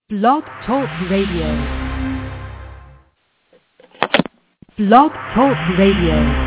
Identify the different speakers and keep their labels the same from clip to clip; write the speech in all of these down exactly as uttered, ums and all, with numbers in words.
Speaker 1: Blog Talk Radio. Blog Talk Radio.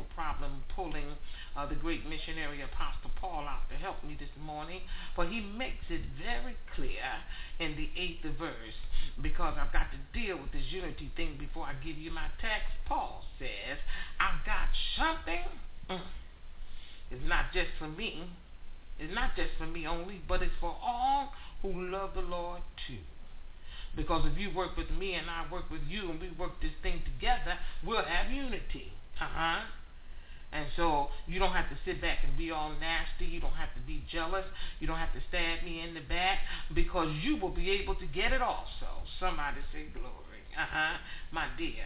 Speaker 2: problem pulling uh, the great missionary Apostle Paul out to help me this morning, for he makes it very clear in the eighth verse, because I've got to deal with this unity thing before I give you my text. Paul says, I've got something. Mm. It's not just for me. It's not just for me only, but it's for all who love the Lord too. Because if you work with me and I work with you and we work this thing together, we'll have unity. Uh-huh. And so you don't have to sit back and be all nasty. You don't have to be jealous. You don't have to stab me in the back, because you will be able to get it also. Somebody say glory. Uh-huh. My dear.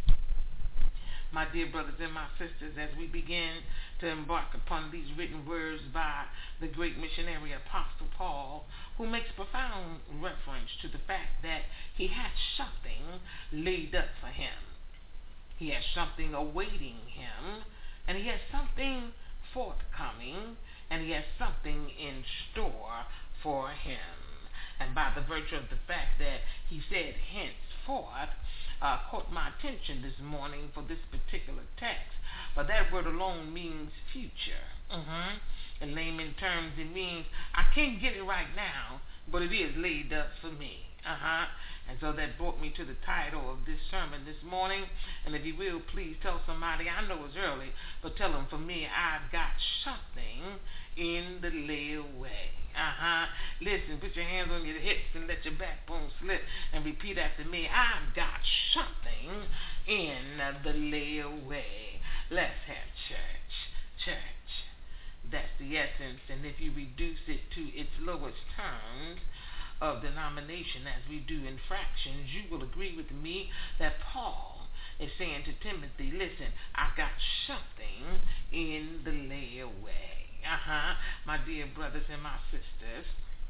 Speaker 2: My dear brothers and my sisters, as we begin to embark upon these written words by the great missionary Apostle Paul, who makes profound reference to the fact that he has something laid up for him. He has something awaiting him, and he has something forthcoming, and he has something in store for him. And by the virtue of the fact that he said henceforth, Uh, caught my attention this morning for this particular text. But that word alone means future. Mm-hmm. In layman terms, it means I can't get it right now, but it is laid up for me. Uh-huh. And so that brought me to the title of this sermon this morning. And if you will, please tell somebody, I know it's early, but tell them, for me, I've got something in the layaway. Uh-huh. Listen, put your hands on your hips and let your backbone slip and repeat after me. I've got something in the layaway. Let's have church. Church. That's the essence. And if you reduce it to its lowest terms of denomination, as we do in fractions, you will agree with me that Paul is saying to Timothy, listen, I've got something in the layaway. Uh-huh, my dear brothers and my sisters.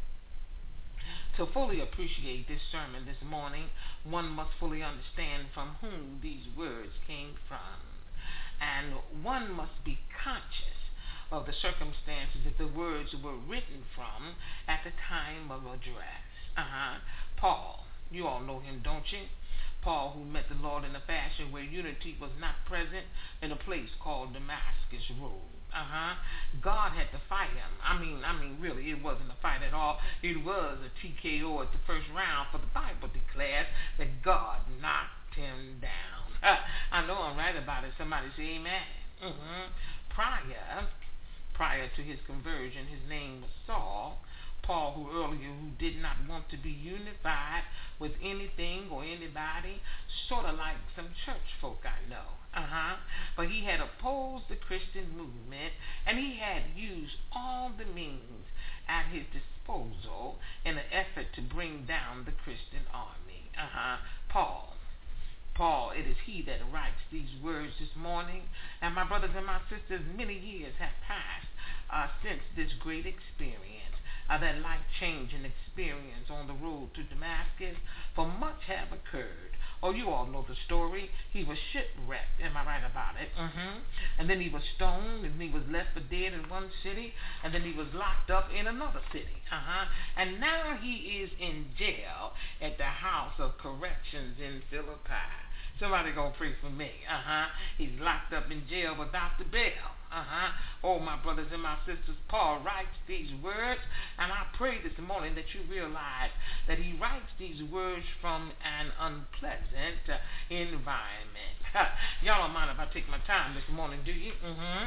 Speaker 2: To fully appreciate this sermon this morning, one must fully understand from whom these words came from. And one must be conscious of the circumstances that the words were written from at the time of address. Uh-huh. Paul, you all know him, don't you? Paul, who met the Lord in a fashion where unity was not present, in a place called Damascus Road. Uh-huh. God had to fight him. I mean, I mean, really, it wasn't a fight at all. It was a T K O at the first round, for the Bible declares that God knocked him down. I know I'm right about it. Somebody say amen. Mm-hmm. Prior, prior to his conversion, his name was Saul. Paul, who earlier who did not want to be unified with anything or anybody, sort of like some church folk I know. Uh-huh. But he had opposed the Christian movement, and he had used all the means at his disposal in an effort to bring down the Christian army. Uh-huh. Paul. Paul, it is he that writes these words this morning. And my brothers and my sisters, many years have passed uh, since this great experience. Uh, that life-changing experience on the road to Damascus, for much have occurred. Oh, you all know the story. He was shipwrecked, am I right about it? Mm-hmm. And then he was stoned, and he was left for dead in one city, and then he was locked up in another city. Uh-huh. And now he is in jail at the House of Corrections in Philippi. Somebody gonna pray for me. Uh-huh. He's locked up in jail without the bail. Uh-huh. Oh, my brothers and my sisters, Paul writes these words, and I pray this morning that you realize that he writes these words from an unpleasant uh, environment. Y'all don't mind if I take my time this morning, do you? Mm-hmm.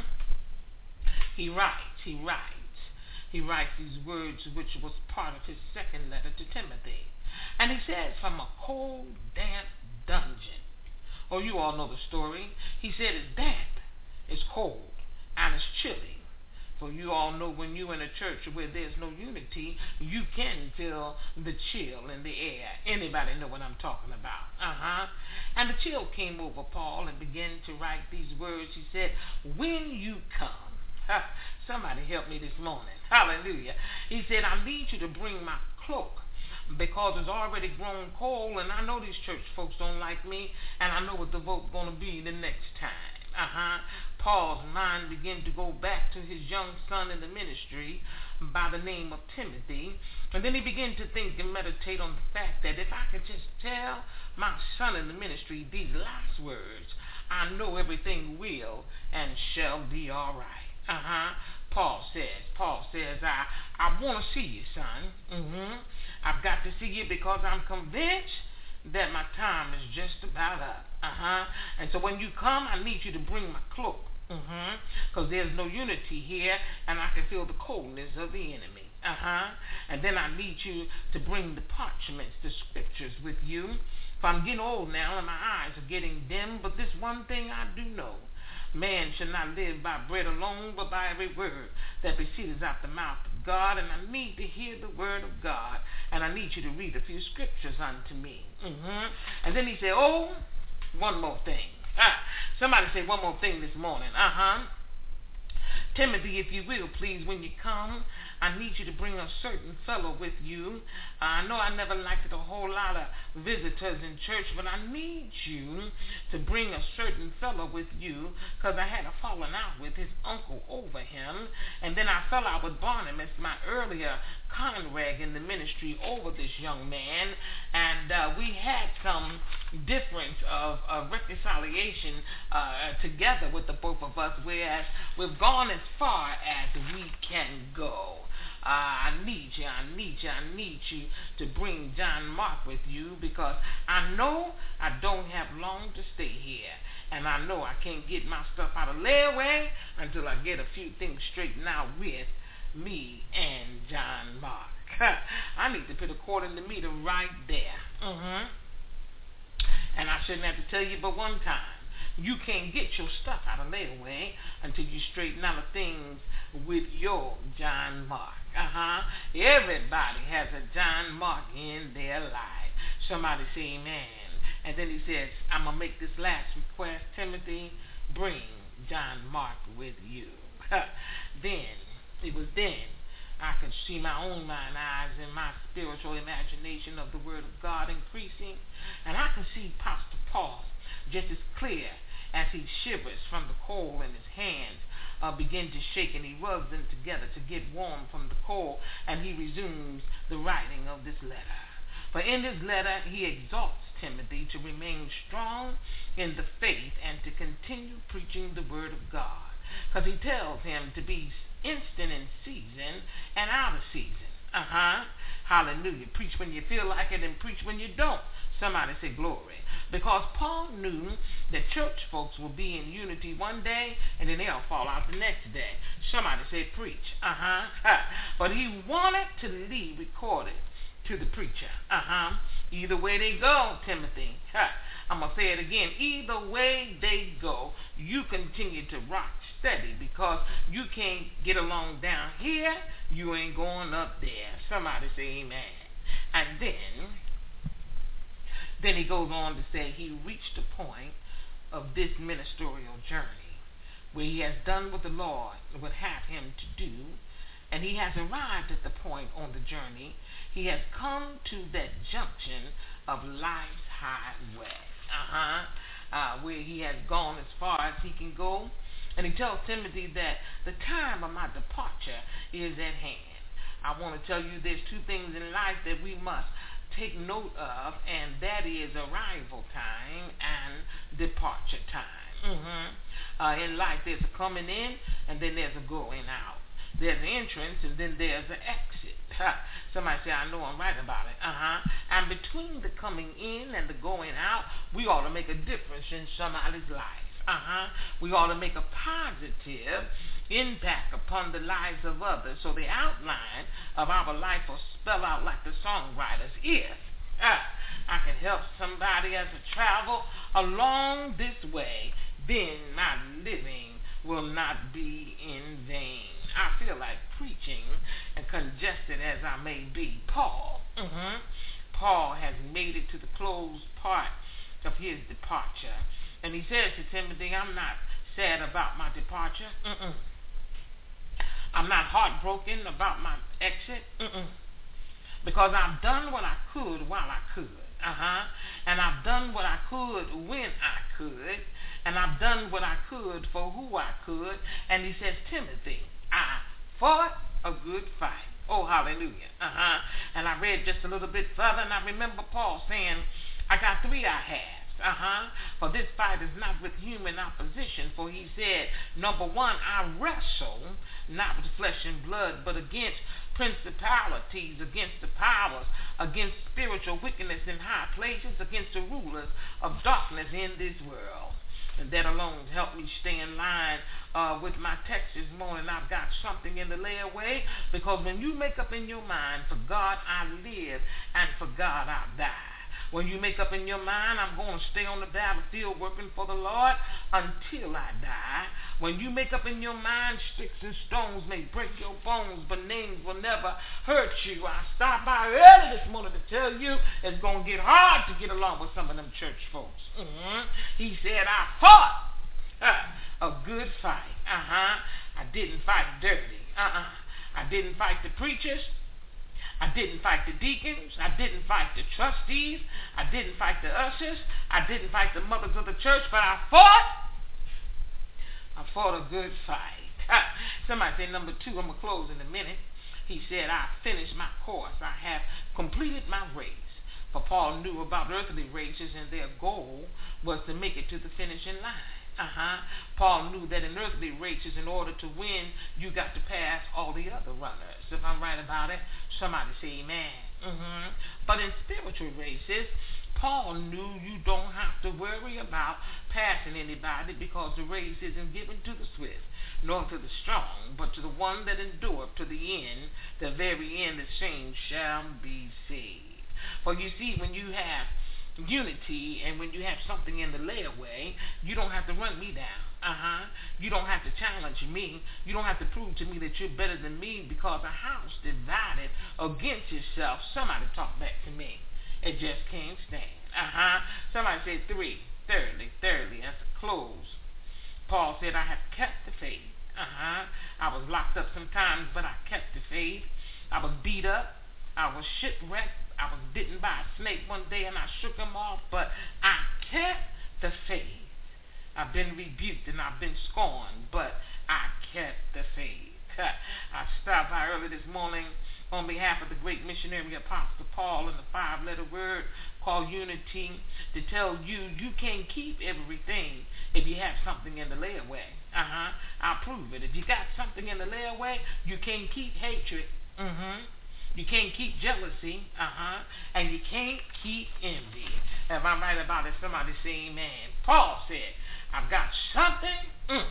Speaker 2: He writes, he writes. He writes these words, which was part of his second letter to Timothy. And he says, from a cold, damp dungeon. Oh, you all know the story. He said it's damp, it's cold, and it's chilly. For you all know when you're in a church where there's no unity, you can feel the chill in the air. Anybody know what I'm talking about? Uh-huh. And the chill came over Paul and began to write these words. He said, when you come, ha, somebody help me this morning. Hallelujah. He said, I need you to bring my cloak, because it's already grown cold, and I know these church folks don't like me, and I know what the vote's going to be the next time. Uh-huh. Paul's mind began to go back to his young son in the ministry by the name of Timothy, and then he began to think and meditate on the fact that if I could just tell my son in the ministry these last words, I know everything will and shall be all right. Uh-huh. Paul says, Paul says, I, I want to see you, son. Mm-hmm. I've got to see you because I'm convinced that my time is just about up. Uh-huh. And so when you come, I need you to bring my cloak. Mm-hmm. Because there's no unity here, and I can feel the coldness of the enemy. Uh-huh. And then I need you to bring the parchments, the scriptures with you. For I'm getting old now, and my eyes are getting dim, but this one thing I do know. Man shall not live by bread alone, but by every word that proceeds out the mouth of God. And I need to hear the word of God. And I need you to read a few scriptures unto me. Mm-hmm. And then he said, oh, one more thing. Ah, somebody say one more thing this morning. Uh-huh. Timothy, if you will, please, when you come, I need you to bring a certain fellow with you. Uh, I know I never liked it a whole lot of visitors in church, but I need you to bring a certain fellow with you because I had a falling out with his uncle over him, and then I fell out with Barnabas, my earlier conreg in the ministry, over this young man, and uh, we had some difference of, of reconciliation uh, together with the both of us, whereas we've gone as far as we can go. Uh, I need you, I need you, I need you to bring John Mark with you because I know I don't have long to stay here. And I know I can't get my stuff out of layaway until I get a few things straightened out with me and John Mark. I need to put a quarter in the meter right there. Mm-hmm. And I shouldn't have to tell you but one time. You can't get your stuff out of layaway until you straighten out the things with your John Mark. Uh-huh. Everybody has a John Mark in their life. Somebody say amen. And then he says, I'm going to make this last request. Timothy, bring John Mark with you. Then, it was then I could see my own mind eyes and my spiritual imagination of the Word of God increasing. And I could see Pastor Paul just as clear as he shivers from the coal in his hands uh, begin to shake, and he rubs them together to get warm from the coal, and he resumes the writing of this letter. For in this letter he exhorts Timothy to remain strong in the faith and to continue preaching the word of God, because he tells him to be instant in season and out of season. Uh-huh. Hallelujah. Preach when you feel like it and preach when you don't. Somebody say glory. Because Paul knew that church folks will be in unity one day and then they'll fall out the next day. Somebody say preach. Uh-huh. But he wanted to leave recorded to the preacher. Uh-huh. Either way they go, Timothy. I'm going to say it again. Either way they go, you continue to rock steady because you can't get along down here. You ain't going up there. Somebody say amen. And then, then he goes on to say he reached the point of this ministerial journey where he has done what the Lord would have him to do, and he has arrived at the point on the journey. He has come to that junction of life's highway, uh-huh, uh, where he has gone as far as he can go. And he tells Timothy that the time of my departure is at hand. I want to tell you there's two things in life that we must take note of, and that is arrival time and departure time. Mm-hmm. Uh, in life, there's a coming in, and then there's a going out. There's an entrance, and then there's an exit. Somebody say, I know I'm right about it. Uh-huh. And between the coming in and the going out, we ought to make a difference in somebody's life. Uh-huh. We ought to make a positive impact upon the lives of others. So the outline of our life will spell out like the songwriters. If uh, I can help somebody as I travel along this way, then my living will not be in vain. I feel like preaching, and congested as I may be. Paul, mm-hmm, Paul has made it to the closed part of his departure. And he says to Timothy, I'm not sad about my departure. Mm-mm. I'm not heartbroken about my exit. Mm-mm. Because I've done what I could while I could. Uh-huh. And I've done what I could when I could. And I've done what I could for who I could. And he says, Timothy, I fought a good fight. Oh, hallelujah. Uh-huh. And I read just a little bit further, and I remember Paul saying, I got three I have. Uh-huh. For this fight is not with human opposition. For he said, number one, I wrestle not with flesh and blood, but against principalities, against the powers, against spiritual wickedness in high places, against the rulers of darkness in this world. And that alone helped me stay in line uh, with my text this morning. I've got something in the layaway, because when you make up in your mind, for God I live and for God I die. When you make up in your mind, I'm going to stay on the battlefield working for the Lord until I die. When you make up in your mind, sticks and stones may break your bones, but names will never hurt you. I stopped by early this morning to tell you it's going to get hard to get along with some of them church folks. Mm-hmm. He said, I fought uh, a good fight. Uh-huh. I didn't fight dirty. Uh-uh. I didn't fight the preachers. I didn't fight the deacons. I didn't fight the trustees. I didn't fight the ushers. I didn't fight the mothers of the church, but I fought. I fought a good fight. Somebody said number two, I'm going to close in a minute. He said, I finished my course. I have completed my race. For Paul knew about earthly races, and their goal was to make it to the finishing line. Uh-huh. Paul knew that in earthly races, in order to win, you got to pass all the other runners. If I'm right about it, somebody say amen. Mm-hmm. But in spiritual races, Paul knew you don't have to worry about passing anybody, because the race isn't given to the swift, nor to the strong, but to the one that endureth to the end. The very end, the same shall be saved. For you see, when you have unity, and when you have something in the layaway, you don't have to run me down. Uh-huh. You don't have to challenge me. You don't have to prove to me that you're better than me, because a house divided against itself, somebody talk back to me, it just can't stand. Uh-huh. Somebody said three. Thirdly, thirdly, that's a close. Paul said, I have kept the faith. Uh-huh. I was locked up sometimes, but I kept the faith. I was beat up. I was shipwrecked. I was bitten by a snake one day and I shook him off, but I kept the faith. I've been rebuked and I've been scorned, but I kept the faith. I stopped by early this morning on behalf of the great missionary Apostle Paul in the five-letter word called unity to tell you you can't keep everything if you have something in the layaway. Uh-huh. I'll prove it. If you got something in the layaway, you can't keep hatred. Mm-hmm. You can't keep jealousy, uh-huh, and you can't keep envy. If I'm right about it, somebody say amen. Paul said, I've got something, mm,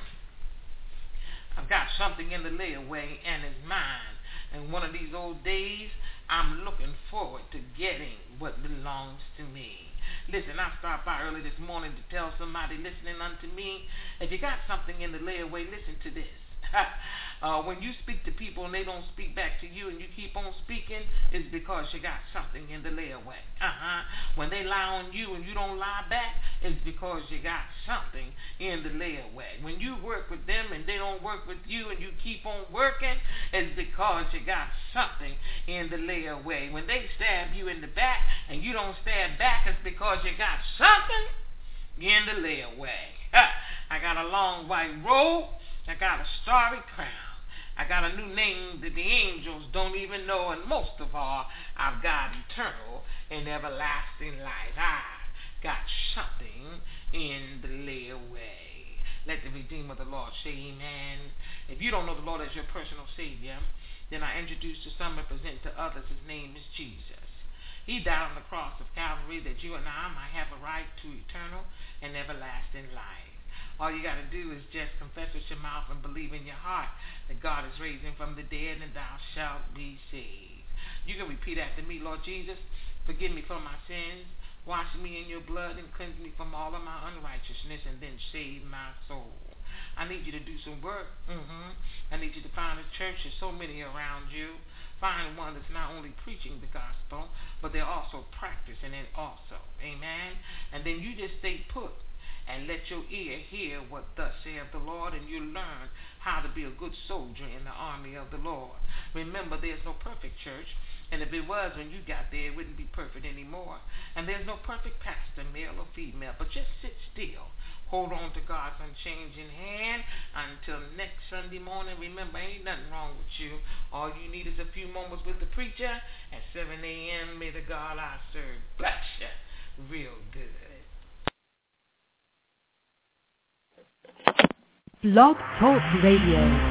Speaker 2: I've got something in the layaway, and it's mine. And one of these old days, I'm looking forward to getting what belongs to me. Listen, I stopped by early this morning to tell somebody listening unto me, if you got something in the layaway, listen to this. Uh, when you speak to people and they don't speak back to you and you keep on speaking, it's because you got something in the layaway. Uh-huh. When they lie on you and you don't lie back, it's because you got something in the layaway. When you work with them and they don't work with you and you keep on working, it's because you got something in the layaway. When they stab you in the back and you don't stab back, it's because you got something in the layaway. I got a long white robe. I got a starry crown. I got a new name that the angels don't even know. And most of all, I've got eternal and everlasting life. I've got something in the layaway. Let the Redeemer of the Lord say amen. If you don't know the Lord as your personal Savior, then I introduce to some and present to others, his name is Jesus. He died on the cross of Calvary that you and I might have a right to eternal and everlasting life. All you got to do is just confess with your mouth and believe in your heart that God is raising from the dead, and thou shalt be saved. You can repeat after me. Lord Jesus, forgive me for my sins. Wash me in your blood and cleanse me from all of my unrighteousness, and then save my soul. I need you to do some work. Mm-hmm. I need you to find a church. There's so many around you. Find one that's not only preaching the gospel, but they're also practicing it also. Amen? And then you just stay put and let your ear hear what thus saith the Lord, and you'll learn how to be a good soldier in the army of the Lord. Remember, there's no perfect church, and if it was when you got there, it wouldn't be perfect anymore. And there's no perfect pastor, male or female, but just sit still. Hold on to God's unchanging hand until next Sunday morning. Remember, ain't nothing wrong with you. All you need is a few moments with the preacher at seven a.m. May the God I serve bless you real good.
Speaker 1: Blog Talk Radio.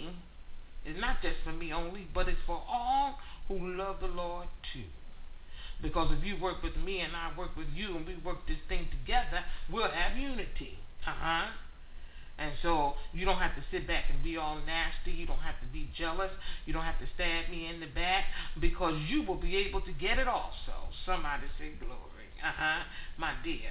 Speaker 2: It's not just for me only, but it's for all who love the Lord too. Because if you work with me and I work with you and we work this thing together, we'll have unity. Uh-huh. And so you don't have to sit back and be all nasty. You don't have to be jealous. You don't have to stab me in the back, because you will be able to get it also. Somebody say glory. Uh-huh. My dear.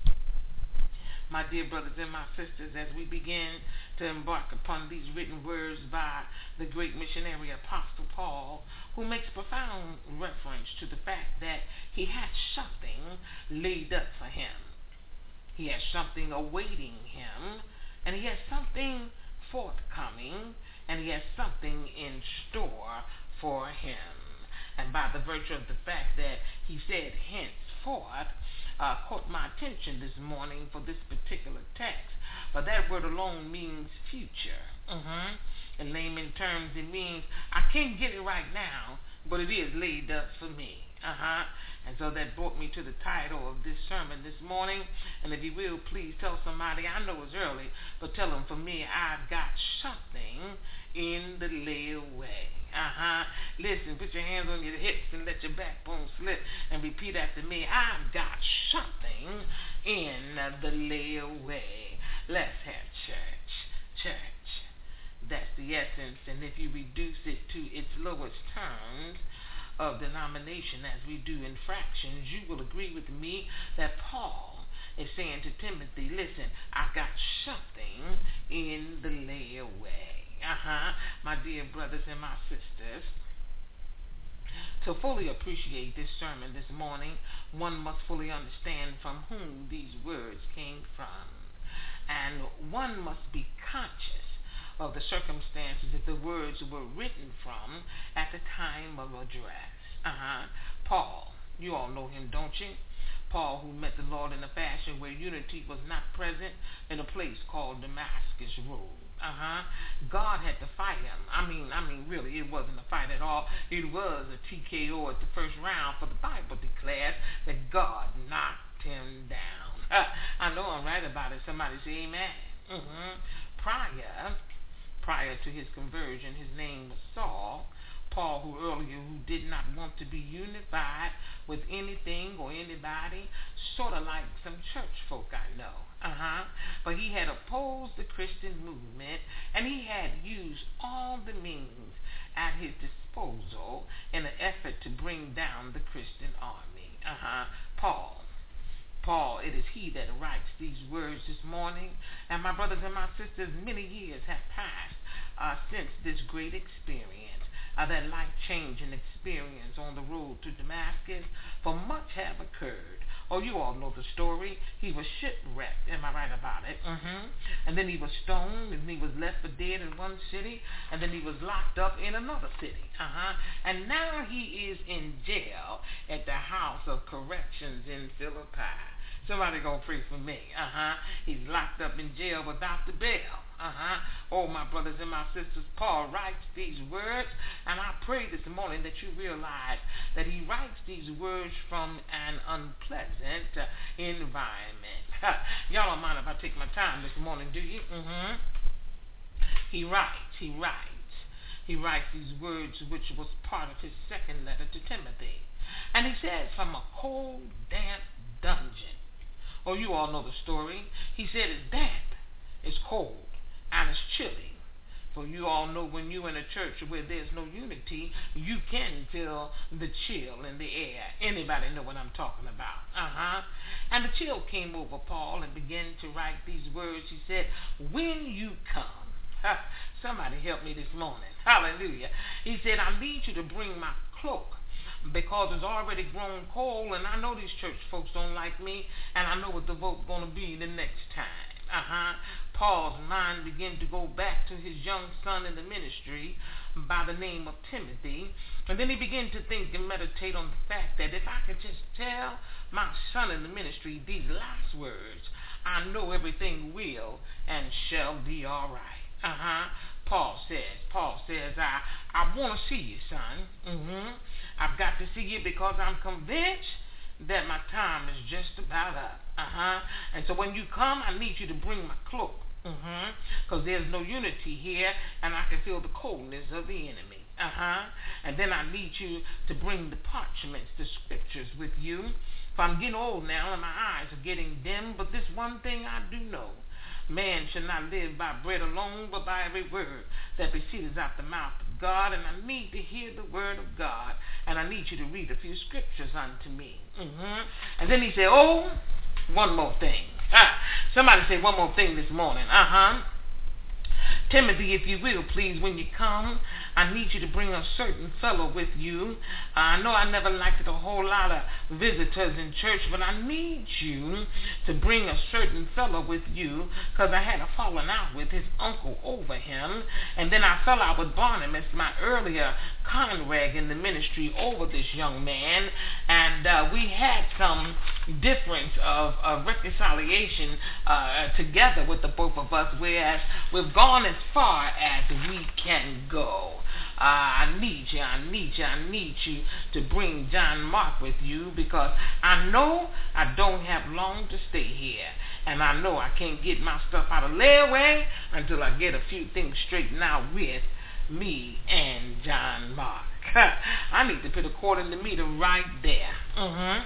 Speaker 2: My dear brothers and my sisters, as we begin to embark upon these written words by the great missionary Apostle Paul, who makes profound reference to the fact that he has something laid up for him. He has something awaiting him, and he has something forthcoming, and he has something in store for him. And by the virtue of the fact that he said henceforth, uh, caught my attention this morning for this particular text. But that word alone means future. Mm-hmm. In layman terms, it means I can't get it right now, but it is laid up for me. Uh-huh. And so that brought me to the title of this sermon this morning. And if you will, please tell somebody, I know it's early, but tell them, for me, I've got something in the layaway. Uh-huh. Listen, put your hands on your hips and let your backbone slip and repeat after me. I've got something in the layaway. Let's have church. Church. That's the essence. And if you reduce it to its lowest terms of denomination, as we do in fractions, you will agree with me that Paul is saying to Timothy, listen, I've got something in the layaway. Uh-huh. My dear brothers and my sisters, to fully appreciate this sermon this morning, one must fully understand from whom these words came from. And one must be conscious of the circumstances that the words were written from at the time of address. Uh-huh. Paul, you all know him, don't you? Paul, who met the Lord in a fashion where unity was not present in a place called Damascus Road. Uh-huh. God had to fight him. I mean, I mean, really, it wasn't a fight at all. It was a T K O at the first round, for the Bible declares that God knocked him down. I know I'm right about it. Somebody say amen. Mm-hmm. Prior, prior to his conversion, his name was Saul. Paul, who earlier who did not want to be unified with anything or anybody, sort of like some church folk I know. Uh-huh. But he had opposed the Christian movement, and he had used all the means at his disposal in an effort to bring down the Christian army. Uh-huh. Paul. Paul, it is he that writes these words this morning. And my brothers and my sisters, many years have passed uh, since this great experience. Uh, that life-changing experience on the road to Damascus, for much have occurred. Oh, you all know the story. He was shipwrecked, am I right about it? Mm-hmm. And then he was stoned, and he was left for dead in one city, and then he was locked up in another city. Uh-huh. And now he is in jail at the House of Corrections in Philippi. Somebody gonna pray for me. Uh-huh. He's locked up in jail without the bail. Uh-huh. Oh, my brothers and my sisters, Paul writes these words, and I pray this morning that you realize that he writes these words from an unpleasant uh, environment. Y'all don't mind if I take my time this morning, do you? Mm-hmm. He writes, he writes, he writes these words, which was part of his second letter to Timothy. And he says, from a cold, damp dungeon. Oh, you all know the story. He said it's damp, it's cold, and it's chilly. For you all know when you're in a church where there's no unity, you can feel the chill in the air. Anybody know what I'm talking about? Uh-huh. And the chill came over Paul and began to write these words. He said, when you come, somebody help me this morning. Hallelujah. He said, I need you to bring my cloak, because it's already grown cold, and I know these church folks don't like me, and I know what the vote's going to be the next time. Uh-huh. Paul's mind began to go back to his young son in the ministry by the name of Timothy, and then he began to think and meditate on the fact that if I could just tell my son in the ministry these last words, I know everything will and shall be all right. Uh-huh. Paul says, Paul says, I, I want to see you, son. Mm-hmm. I've got to see you because I'm convinced that my time is just about up. Uh-huh. And so when you come, I need you to bring my cloak. Mm-hmm. Because there's no unity here, and I can feel the coldness of the enemy. Uh-huh. And then I need you to bring the parchments, the scriptures with you. For I'm getting old now and my eyes are getting dim, but this one thing I do know. Man shall not live by bread alone, but by every word that proceeds out the mouth of God. And I need to hear the word of God. And I need you to read a few scriptures unto me. Mm-hmm. And then he said, oh, one more thing. Ah, somebody say one more thing this morning. Uh-huh. Timothy, if you will, please, when you come, I need you to bring a certain fellow with you. Uh, I know I never liked it a whole lot of visitors in church, but I need you to bring a certain fellow with you because I had a falling out with his uncle over him, and then I fell out with Barnabas, my earlier conreg in the ministry, over this young man, and uh, we had some difference of, of reconciliation uh, together with the both of us, whereas we've gone as far as we can go. Uh, I need you, I need you, I need you to bring John Mark with you because I know I don't have long to stay here. And I know I can't get my stuff out of layaway until I get a few things straightened out with me and John Mark. I need to put a quarter in the meter right there. Mm-hmm.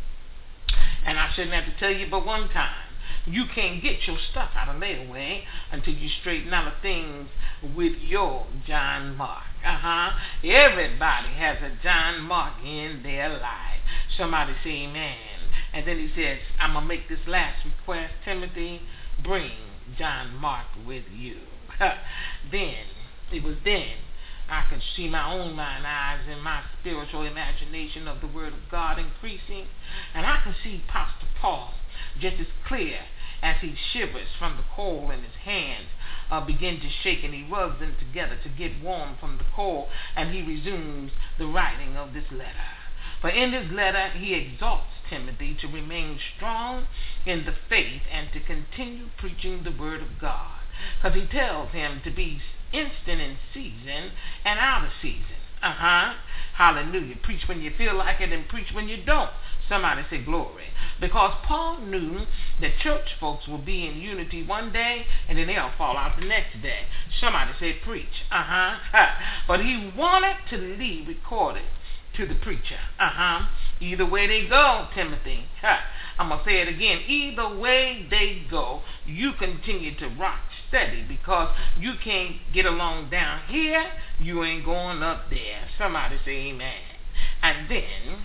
Speaker 2: And I shouldn't have to tell you but one time. You can't get your stuff out of layaway until you straighten out the things with your John Mark. Uh-huh. Everybody has a John Mark in their life. Somebody say amen. And then he says, I'm going to make this last request. Timothy, bring John Mark with you. Then, it was then I could see my own mind eyes and my spiritual imagination of the Word of God increasing. And I could see Pastor Paul just as clear as he shivers from the coal in his hands uh, begin to shake, and he rubs them together to get warm from the coal, and he resumes the writing of this letter. For in his letter he exhorts Timothy to remain strong in the faith and to continue preaching the Word of God, because he tells him to be instant in season and out of season. Uh-huh. Hallelujah. Preach when you feel like it and preach when you don't. Somebody say glory. Because Paul knew that church folks will be in unity one day and then they'll fall out the next day. Somebody say preach. Uh-huh. But he wanted to leave recorded to the preacher. Uh-huh. Either way they go, Timothy. I'm going to say it again. Either way they go, you continue to rock steady because you can't get along down here. You ain't going up there. Somebody say amen. And then,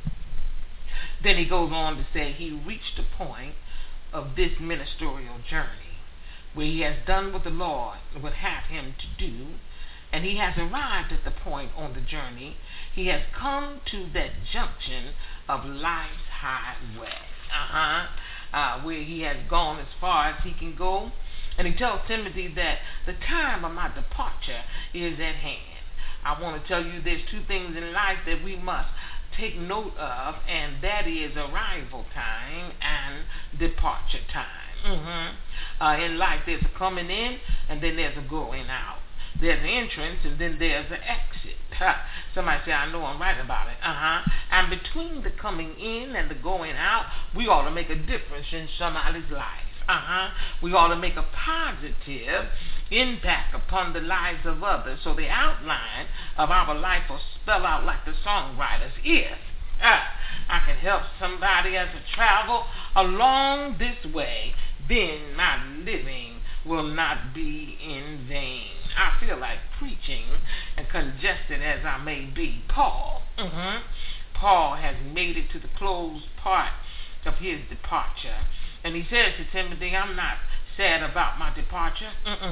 Speaker 2: then he goes on to say he reached the point of this ministerial journey where he has done what the Lord would have him to do. And he has arrived at the point on the journey. He has come to that junction of life's highway, uh-huh, uh, where he has gone as far as he can go. And he tells Timothy that the time of my departure is at hand. I want to tell you there's two things in life that we must take note of, and that is arrival time and departure time. Mm-hmm. Uh, in life there's a coming in and then there's a going out. There's an entrance and then there's an exit. Somebody say, I know I'm right about it. Uh-huh. And between the coming in and the going out, we ought to make a difference in somebody's life. Uh-huh. We ought to make a positive impact upon the lives of others. So the outline of our life will spell out like the songwriters. If uh, I can help somebody as a travel along this way, then my living will not be in vain. I feel like preaching, and congested as I may be. Paul, mm-hmm, Paul has made it to the closed part of his departure. And he says to Timothy, I'm not sad about my departure. Mm-mm.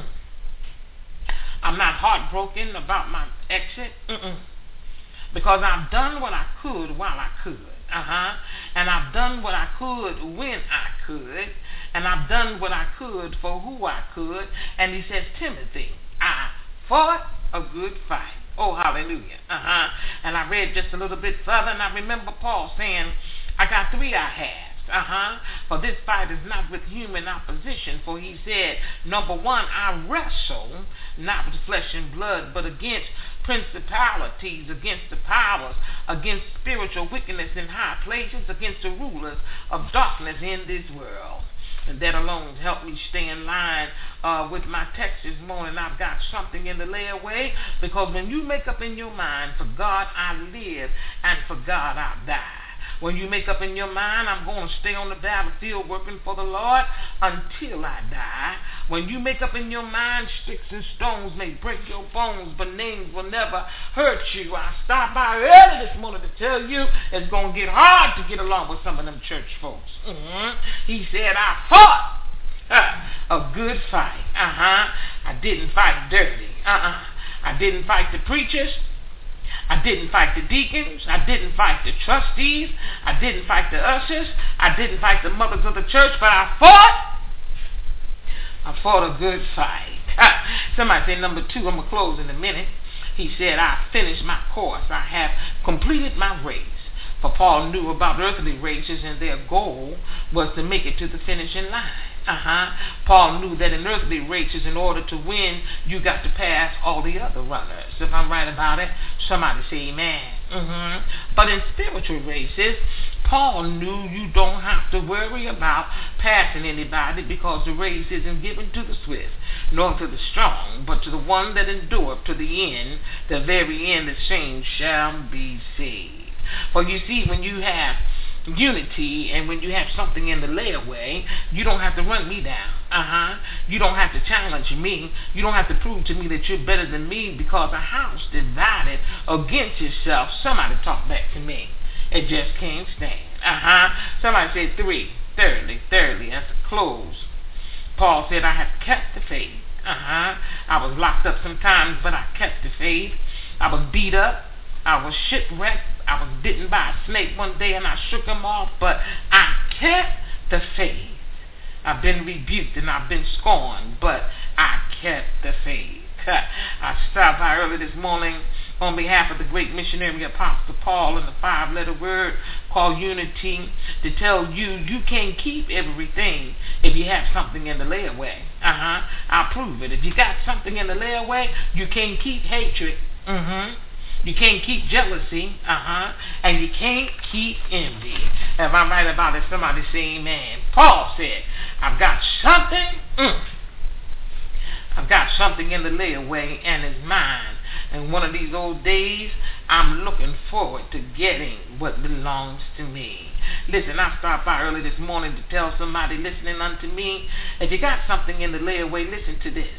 Speaker 2: I'm not heartbroken about my exit. Mm-mm. Because I've done what I could while I could. Uh-huh. And I've done what I could when I could. And I've done what I could for who I could. And he says, Timothy, I fought a good fight. Oh, hallelujah. Uh-huh. And I read just a little bit further, and I remember Paul saying, I got three I have. Uh-huh. For this fight is not with human opposition. For he said, number one, I wrestle not with flesh and blood, but against principalities, against the powers, against spiritual wickedness in high places, against the rulers of darkness in this world. And that alone helped me stay in line uh, with my text this morning. I've got something in the layaway, because when you make up in your mind, for God I live and for God I die. When you make up in your mind, I'm going to stay on the battlefield working for the Lord until I die. When you make up in your mind, sticks and stones may break your bones, but names will never hurt you. I stopped by early this morning to tell you it's going to get hard to get along with some of them church folks. Mm-hmm. He said, I fought uh, a good fight. Uh-huh. I didn't fight dirty. Uh-uh. I didn't fight the preachers. I didn't fight the deacons. I didn't fight the trustees. I didn't fight the ushers. I didn't fight the mothers of the church, but I fought. I fought a good fight. Somebody said number two, I'm going to close in a minute. He said, I finished my course. I have completed my race. For Paul knew about earthly races, and their goal was to make it to the finishing line. Uh-huh. Paul knew that in earthly races, in order to win, you got to pass all the other runners. If I'm right about it, somebody say amen. Mm-hmm. But in spiritual races, Paul knew you don't have to worry about passing anybody, because the race isn't given to the swift, nor to the strong, but to the one that endureth to the end. The very end, the same shall be saved. For you see, when you have unity, and when you have something in the layaway, you don't have to run me down. Uh-huh. You don't have to challenge me. You don't have to prove to me that you're better than me, because a house divided against itself, somebody talk back to me, it just can't stand. Uh-huh. Somebody said three. Thirdly, thirdly, as a close, Paul said, I have kept the faith. Uh-huh. I was locked up sometimes, but I kept the faith. I was beat up. I was shipwrecked. I was bitten by a snake one day and I shook him off, but I kept the faith. I've been rebuked and I've been scorned, but I kept the faith. I stopped by early this morning on behalf of the great missionary Apostle Paul in the five-letter word called unity to tell you you can't keep everything if you have something in the layaway. Uh-huh. I'll prove it. If you got something in the layaway, you can't keep hatred. Mm-hmm. You can't keep jealousy, uh-huh, and you can't keep envy. If I'm right about it, somebody say amen. Paul said, I've got something, mm, I've got something in the layaway, and it's mine. And one of these old days, I'm looking forward to getting what belongs to me. Listen, I stopped by early this morning to tell somebody listening unto me, if you got something in the layaway, listen to this.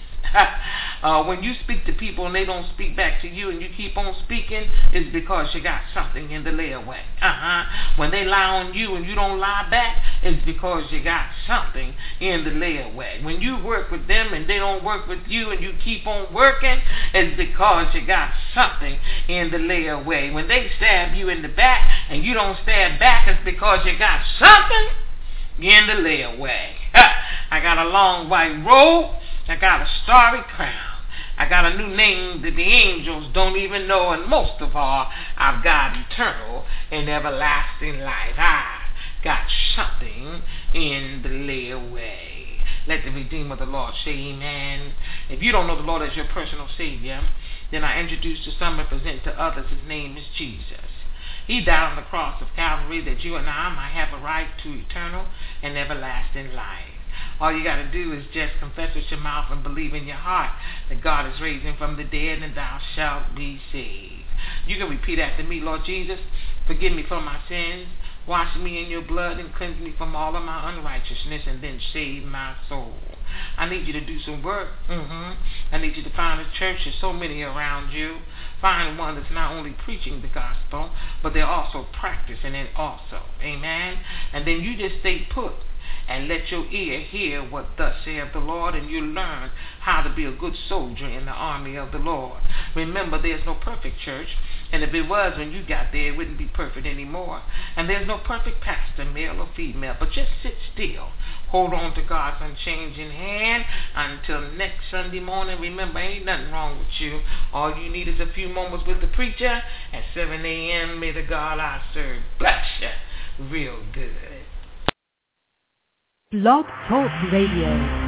Speaker 2: uh, when you speak to people and they don't speak back to you and you keep on speaking, it's because you got something in the layaway. Uh-huh. When they lie on you and you don't lie back, it's because you got something in the layaway. When you work with them and they don't work with you and you keep on working, it's because you got something in the layaway. When they stab you in the back and you don't stab back, it's because you got something in the layaway. I got a long white robe. I got a starry crown. I got a new name that the angels don't even know. And most of all, I've got eternal and everlasting life. I've got something in the layaway. Let the Redeemer of the Lord say amen. If you don't know the Lord as your personal Savior, then I introduce to some and present to others, his name is Jesus. He died on the cross of Calvary that you and I might have a right to eternal and everlasting life. All you got to do is just confess with your mouth and believe in your heart that God is raising from the dead, and thou shalt be saved. You can repeat after me. Lord Jesus, forgive me for my sins. Wash me in your blood and cleanse me from all of my unrighteousness, and then save my soul. I need you to do some work. Mm-hmm. I need you to find a church. There's so many around you. Find one that's not only preaching the gospel, but they're also practicing it also. Amen? And then you just stay put and let your ear hear what thus saith the Lord, and you'll learn how to be a good soldier in the army of the Lord. Remember, there's no perfect church, and if it was when you got there, it wouldn't be perfect anymore. And there's no perfect pastor, male or female, but just sit still. Hold on to God's unchanging hand until next Sunday morning. Remember, ain't nothing wrong with you. All you need is a few moments with the preacher at seven a.m. May the God I serve bless you real good.
Speaker 1: Blog Talk Radio.